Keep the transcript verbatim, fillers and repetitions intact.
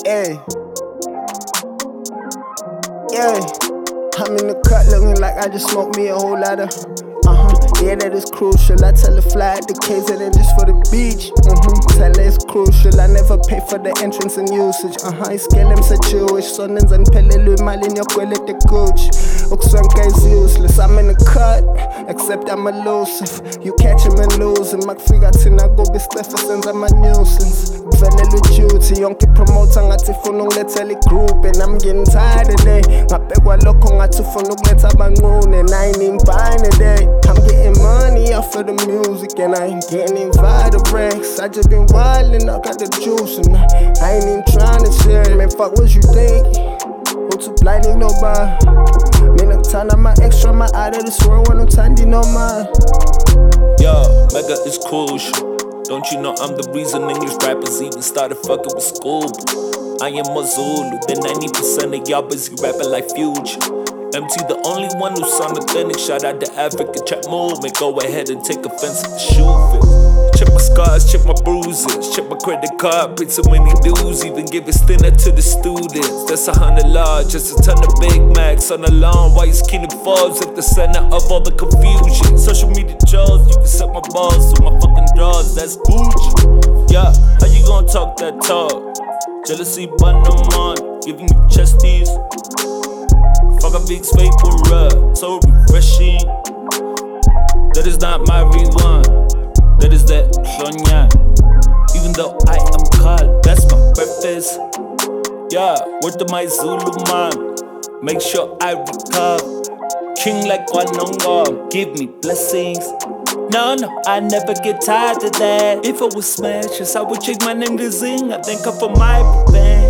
Hey, yeah, I'm in the cut looking like I just smoked me a whole lot of. Uh-huh, yeah, that is crucial. I tell her fly at the K Z N just for the beach. Mm-hmm, tell her it's crucial. I never pay for the entrance and usage. Uh-huh, iskelem sa Jewish. Sonens and pelelu imali nyokwelete Gucci. Ukuswenka is useless. I'm in the cut, except I'm elusive. You catch him and lose him. Makufika thina kubi Steffa senza ama nuisance. Kuvelele duty, yonke promoter ngathi funa ungilethela igroup. And I'm getting tired of that. Ngabhekwa lokho ngathi ufuna ukuletha abanqune. And I ain't even buying today. I'm getting money off of the music and I ain't getting invited racks. I just been wildin', I got the juice and I ain't even trying to share it. Man, fuck what you think? Who too blinding nobody? Man, I'm tired of my extra, my out of this world when I'm tidy no mind. Yo, Mega is crucial. Don't you know I'm the reason English rappers even started fucking with school? I am a Zulu, then ninety percent of y'all busy rapping like Future. M T the only one who's authentic. Shout out to Africa, trap movement. Go ahead and take offense at the shoe fit. Check my scars, check my bruises. Check my credit card, print so many dues. Even give a stinner to the students. That's a hundred large, just a ton of Big Macs on the lawn. While he's Keenan Forbes at the center of all the confusion. Social media jaws, you can suck my balls through my fucking drawers. That's Gucci. Yeah, how you gonna talk that talk? Jealousy, but no on, giving you chesties. Fuck a big fake rub, so refreshing. That is not my rewind, that is that Sonya. Even though I am called, that's my purpose. Yeah, word to my Zulu man, make sure I recover. King like Wanonga, give me blessings. No, no, I never get tired of that. If I was smashes, I would change my name to Zing. I think I'm for my band.